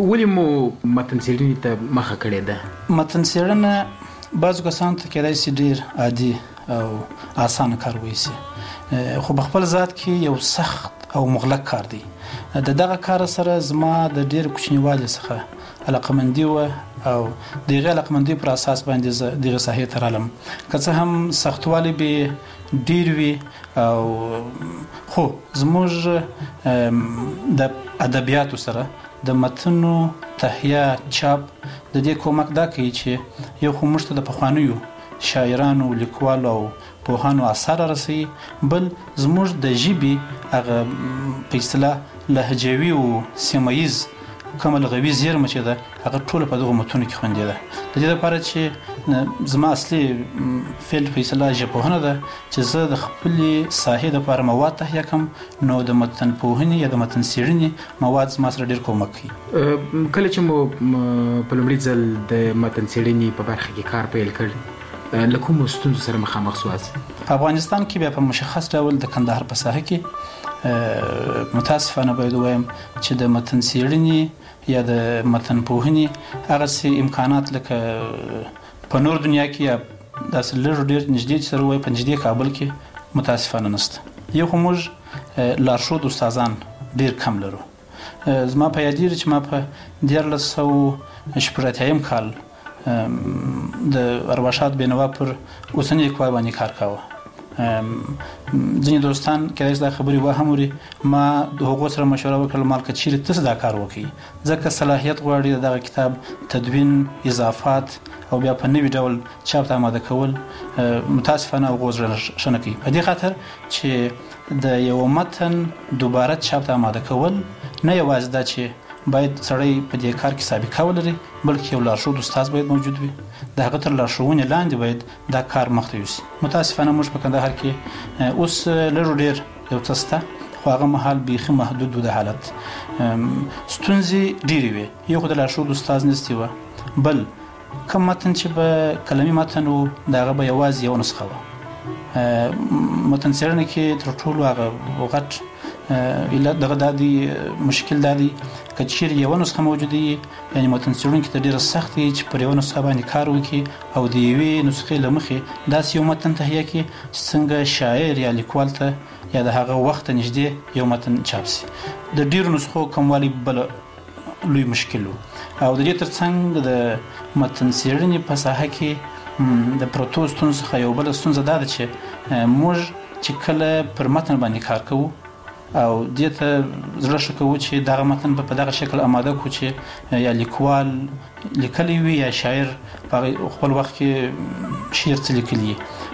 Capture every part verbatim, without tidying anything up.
ولې مو متن څېړنې ته مخه کړې ده؟ متن څېړنه بعضو کسانو ته کېدای شي ډېر عادي او اسانه کار وایسي، خو په خپل ذات کې یو سخت او مغلق کار دی. د دغه کار سره زما د ډېر کوچنیوالي څخه علاقمندي وه او د هغې علاقمندۍ پر اساس باندې زه دغې ساحې ته رالم. که څه هم سختوالی به ډېر وي او خو زموږ د ادبیاتو سره د متنو تهیه چاپ د دې کومک دا کوي چې یو خو موږ ته د پخوانیو شاعرانو، لیکوالو او پوهانو اثار رسوي، بل زموږ د ژبې هغه په اصطلاح لهجوي او سیمه ییز کومه لغوي زیرمه چې ده هغه ټوله په دغو متونو کې خوندي ده. د دې لپاره چې زما اصلي فیلډ په اصطلاح ژبپوهنه ده چې زه د خپلې ساحې دپاره مواد تهیه کړم، نو د متن پوهنې یا د متن څېړنې مواد زما سره ډېر کومک کوي. کله چې مو په لومړي ځل د متن څېړنې په برخه کې کار پیل کړ، له کومو ستونزو سره مخامخ سواست؟ په افغانستان کې بیا په مشخص ډول د کندهار په ساحه کې متاسفانه باید ووایم چې د متن څېړنې یا د متن پوهنې هغسې امکانات لکه په نور دنیا کې یا داسې لږ ډېر نږدې چې سره ووایي په نږدې کابل کې متاسفانه نشته. یو خو موږ لارښود استادان ډېر کم لرو. زما په یادېږي چې ما په دیارلس سوه شپږ اتیایم کال د ارواښاد بینوا پر اوسني لیکوال باندې کار کاوه. ځینې دوستان کېدای شي دا خبرې وهم وري، ما د هغو سره مشوره وکړل مال که چیرې تاسو دا کار وکړئ، ځکه صلاحیت غواړي د دغه کتاب تدوین، اضافات او بیا په نوي ډول چاپ ته آماده کول متاسفانه هغو زړه ښه نه کوي. په دې خاطر چې د یو متن دوباره چاپ ته آماده کول نه یوازې دا چې باید سړی په دې کار کې سابقه ولري، بلکې یو لارښود استاد باید موجود وي، د هغه تر لارښوونې لاندې باید دا کار مخته یوسي. متاسفانه موږ په کندهار کې اوس لږ ډېر یو څه شته، خو هغه مهال بیخي محدود و د حالت. ستونزې ډېرې وې، یو خو د لارښود استاد نستې وه، بل کوم متن چې به کلمي متن و د هغه به یوازې یو نسخه وه. متن څېړنه کې تر ټولو هغه غټ علت دغه دا دی، مشکل دا دی که چیرې یوه نسخه موجوده وي، یعنې متن څېړونکي ته ډېره سخت وي چې پر یوه نسخه باندې کار وکړي او د یوې نسخې له مخې داسې یو متن تهیه کړي چې څنګه شاعر یا لیکوال ته یا د هغه وخت ته نږدې یو متن چاپ شي. د ډېرو نسخو کموالی بل لوی مشکل و. او د دې تر څنګ د متن څېړنې په ساحه کې د پرتو ستونزو څخه یو بله ستونزه دا ده چې موږ چې کله پر متن باندې کار کوو او دې ته زړه ښه کوو چې دغه متن به په دغه شکل آماده کړو چې یا لیکوال لیکلی وي یا شاعر په خپل وخت کې شعر څه لیکلي.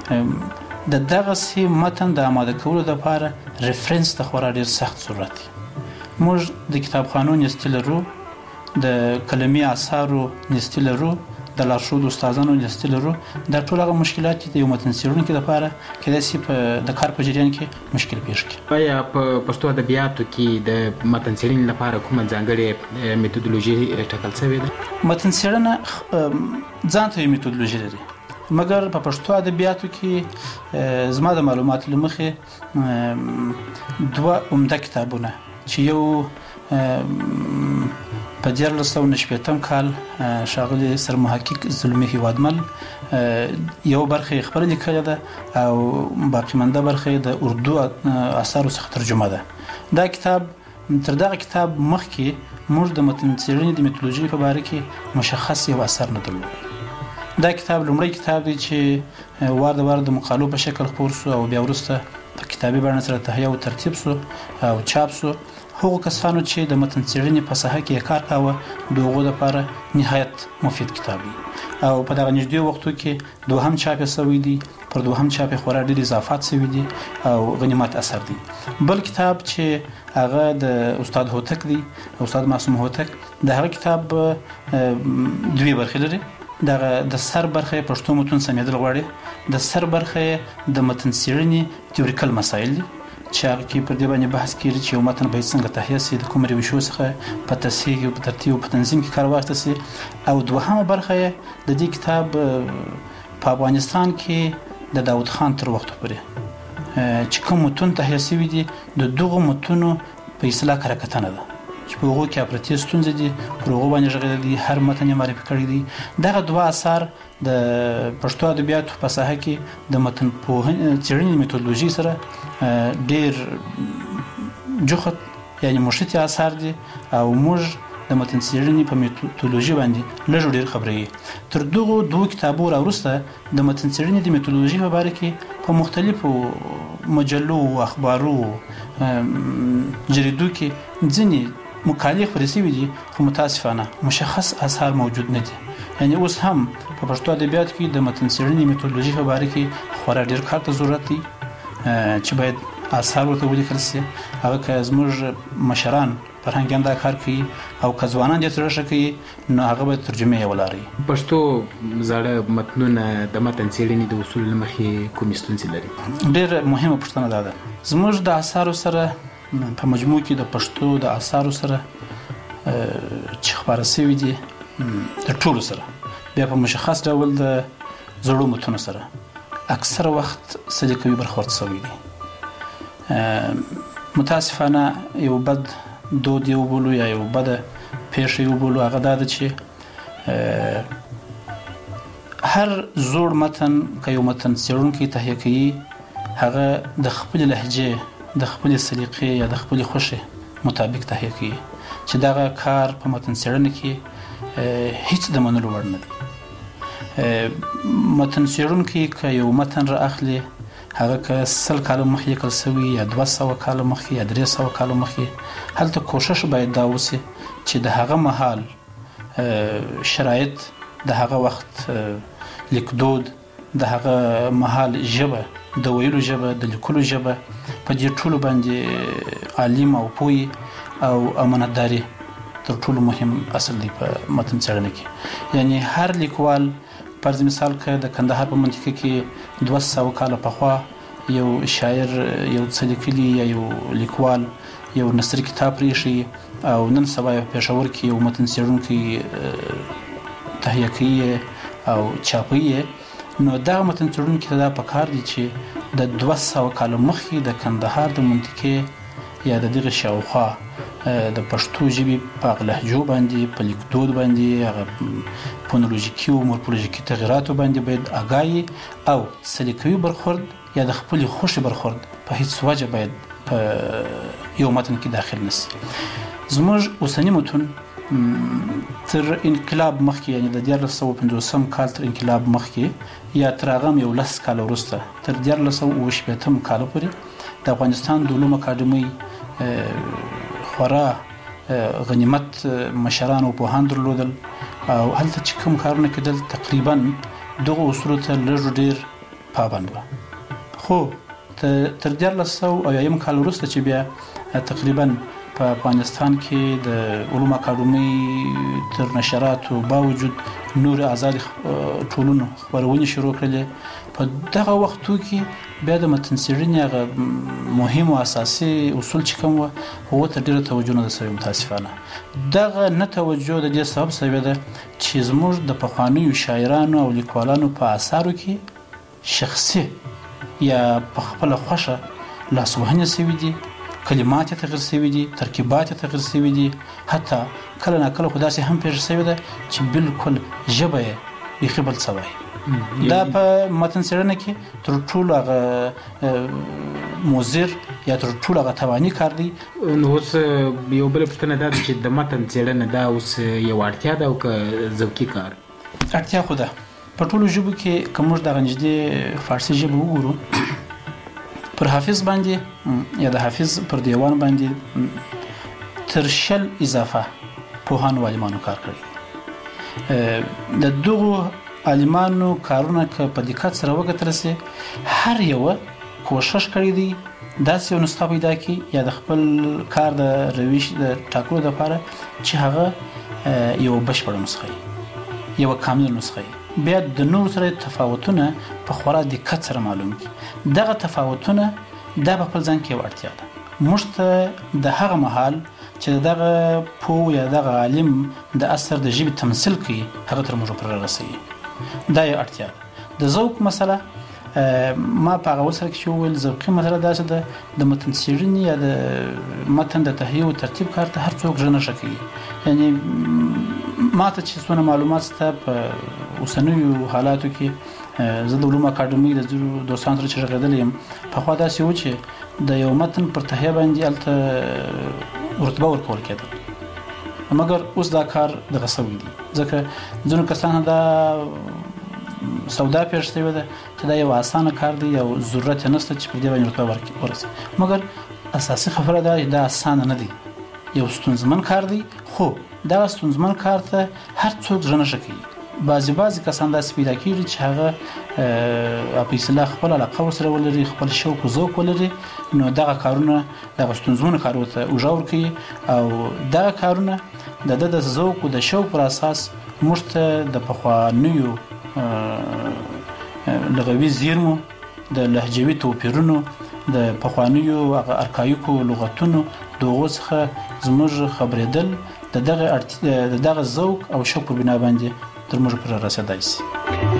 د دغسې متن د آماده کولو دپاره ریفرنس ته خورا ډېر سخت ضرورت دی. موږ د کتابخانو نیستي لرو، د کلمي اثارو نیستي لرو، د لارښود استادانو نیستي لرو. دا ټول هغه مشکلات چې د یو متن څېړونکي دپاره کېدای شي د کار په جریان کې مشکل پېښ کړي. آیا په پښتو ادبیاتو کې د متن څېړنې لپاره کومه ځانګړې میتودولوژي ټاکل شوې ده؟ متن څېړنه ځان ته یو میتودولوژي لري، مګر په پښتو ادبیاتو کې زما د معلوماتو له مخې دوه عمده کتابونه چې یو په دیارلس سوه نه شپېتم کال ښاغلي سرمحقق زلمي هیوادمل یو برخه یې خپله لیکلې ده او باقي مانده برخه یې د اردو اثارو څخه ترجمه ده. دا کتاب تر دغه کتاب مخکې موږ د متن څېړنې د میتودولوژي په باره کې مشخص یو اثر نه درلود. دا کتاب لومړی کتاب دی چې وار د وار د مقالو په شکل خپور سو او بیا وروسته په کتابي بڼه سره تهیه او ترتیب سو او چاپ سو. هغو کسانو چې د متن څېړنې په ساحه کې کار کاوه د هغو دپاره نهایت مفید کتاب دی او په دغه نږدې وختو کې دوهم چاپ یې شوی دی، پر دوهم چاپ یې خورا ډېر اضافات شوي دي او غنیمت اثر دی. بل کتاب چې هغه د استاد هوتک دی، استاد معصوم هوتک، د هغه کتاب دوې برخې لري. دغه د سر برخه یې پښتو متون سمیدل غواړي، د سر برخه یې د متن څېړنې تیوریکل مسایل دي چې هغه کې پر دې باندې بحث کېږي چې یو متن باید څنګه تهیه شي، د کومو روشو څخه په تصحیح او په ترتیب او په تنظیم کې کار واخیستل شي. او دوهمه برخه یې د دې کتاب په افغانستان کې د داود خان تر وخته پورې چې کوم متون تهیه شوي دي د دغو متونو په اصطلاح کره کتنه ده. چې په هغو کې افراطي ستونزې دي پر هغو باندې غږېدلی دي هر متن یې معرفي کړی دی. دغه دوه اثار د پښتو ادبیاتو په ساحه کې د متن پوهنې څېړنې میتودولوژي سره ډېر جوخت یعنی مشتي اثار دي او موږ د متن څېړنې په میتودولوژي باندې لږ ډېر خبرې یو. تر دغو دوو کتابو راوروسته د متن څېړنې د میتودولوژي په باره کې په مختلفو مجلو او اخبارو جریدو کې ځینې مقالې خپرې شوي دي خو متاسفانه مشخص اثار موجود نه دي. یعنی اوس هم په پښتو ادبیاتو کې د متن څېړنې میتودولوژي په باره کې خورا ډېر کار ته ضرورت دی چې باید اثار ورته ولیکل شي. هغه که زموږ مشران فرهنګیان دا کار کوي او که ځوانان دې ترې ښه کوي نو هغه به ترجمه یې ولاري. پښتو زاړه متنونه د متن څېړنې د اصولو له مخې کومې ستونزې لري؟ ډېره مهمه پوښتنه دا ده. زموږ د اثارو سره په مجموع کې د پښتو د اثارو سره چې خپاره شوي دي د ټولو سره بیا په مشخص ډول د زړو متونو سره اکثر وخت سلیقوي برخورد شوی دی. متاسفانه یو بد دود یو بولو یا یو بد پیښه یو بولو هغه دا ده چې هر زوړ متن که یو متن څېړونکی تهیه کوي هغه د خپلې لهجې د خپلې سلیقې یا د خپلې خوښې مطابق تهیه کوي چې دغه کار په متن څېړنه کې هیڅ د منلو وړ نه دی. متن څېړونکی که یو متن را اخلي هغه که سل کاله مخکې لیکل شوي یا دوه سوه کاله مخکې یا درې سوه کاله مخکې هلته کوشش باید دا وشي چې د هغه مهال شرایط د هغه وخت لیکدود د هغه مهال ژبه د ویلو ژبه د لیکلو ژبه په دې ټولو باندې عالم او پوه او امانتداري تر ټولو مهم اصل دی په متن څېړنه کې. یعنی هر لیکوال فرض مثال که د کندهار په منطقه کې دوه سوه کاله پخوا یو شاعر یو څه لیکلي یا یو لیکوال یو نثري کتاب پرېښي او نن سبا په پېښور کې یو متن څېړونکی تهیه کوي او چاپوي نو دغه متن څېړونکي ته دا پکار دی چې د دوه سوه کاله مخکې د کندهار د منطقې یا د دغه شاوخوا د پښتو ژبې په هغه لهجو باندې په لیکدود باندې هغه فونولوژیکي او مورفولوژیکي تغیراتو باندې باید آګاهي او سلیقوي برخورد یا د خپلې خوښې برخورد په هیڅ وجه باید په یو متن کې داخل نشي. زموږ اوسني متون تر انقلاب مخکې یعنی د دیارلس سوه پنځوسم کال تر انقلاب مخکې یا تر هغه هم یو لس کاله وروسته تر دیارلس سوه اوه شپېتم کاله پورې د افغانستان د علومو اکاډمۍ خورا غنیمت مشران او پوهان درلودل او هلته چې کوم کارونه کېدل تقریبا دغه اصولو ته لږ ډېر پابند وه. خو تر دیارلس سوه اویایم کال وروسته چې بیا تقریبا په افغانستان کې د علومو اکاډمۍ تر نشراتو باوجود نور آزاد ټولنو خپرونې شروع کړلې. په دغه وختو کې بیا د متن څېړنې هغه مهم او اساسي اصول چې کوم وه هغو ته ډېره توجه نه ده شوې. متاسفانه دغه نه توجه د دې سبب شوې ده چې زموږ د پخوانیو شاعرانو او لیکوالانو په اثارو کې شخصي یا په خپله خوښه لاسوهنې شوي دي، کلمات یې تغیر شوي دي، ترکیبات یې تغیر شوي دي، حتی کله ناکله خو داسې هم پېښه شوې ده چې بالکل ژبه یې بیخي بل څه وایي. دا په متن څېړنه کې تر ټولو هغه مضر یا تر ټولو هغه تاواني کار دی. نو اوس یو بله پوښتنه دا ده چې د متن څېړنه دا اوس یو اړتیا ده او که ذوقي کار؟ اړتیا خو ده. په ټولو ژبو کې که موږ دغه نږدې فارسي ژبه وګورو پر حافظ باندې یا د حافظ پر دیوان باندې تر شل اضافه پوهانو او عالمانو کار کړی. د دغو عالمانو کارونه که په دقت سره وکتل شي هر یوه کوشش کړی دی داسې یو نسخه پیدا کړي یا د خپل کار د روش د ټاکلو لپاره چې هغه یو بشپړه نسخه وي، یوه کامله نسخه وي. بیا د نورو سره تفاوتونه په خورا دقت سره معلوم دي. دغه تفاوتونه دا په خپل ځان کې یو اړتیا ده. موږ ته د هغه مهال چې دغه پوه یا دغه عالم د اثر د ژبې تمثیل کوي هغه تر موږ پورې رسوي. دا یو اړتیا ده. د ذوق مسله ما په هغه سره کې ویل ذوقي مسله داسې ده د متن څېړنې یا د متن د تهیه او ترتیب کار ته هر څوک ژنه شکی یعنی ما ته چې څونه معلومات سته په اوسنیو حالاتو کې زه د علوم اکاډمي د دوستانو سره چې غږدل یم په خوا داسې و چې د یو متن پر تهیه باندې الته رتبه ورکول کېده مګر اوس دا کار دغه سوي دي ځکه ځینو کسانو دا سودا پیښ شوی ده چې دا یو اسانه کار دی یو ضرورت نشته چې په دې باندې رتبه ورسي مګر اساسي خبره دا دا اسانه نه دی یو ستونزمن کار دی خو دا ستونزمن کار ته هر څوک ژنه شکی بعضی بعضی کسان داسې پیدا کیږي چې هغه په اصطلاح خپل علاقه ورسره ولري خپل شوق او ذوق ولري نو دغه کارونه دغه ستونزمن کارونه ته وژور کوي او دغه کارونه د د ذوق او د شوق پر اساس موږ ته د پخوانیو لغوي زیرمو د لهجوي توپیرونو د پخوانیو ارکایکو لغتونو دغه څخه زموږ خبرېدل د دغه د دغه ذوق او شوق په بنا باندې تر موږ پر رسیدای شي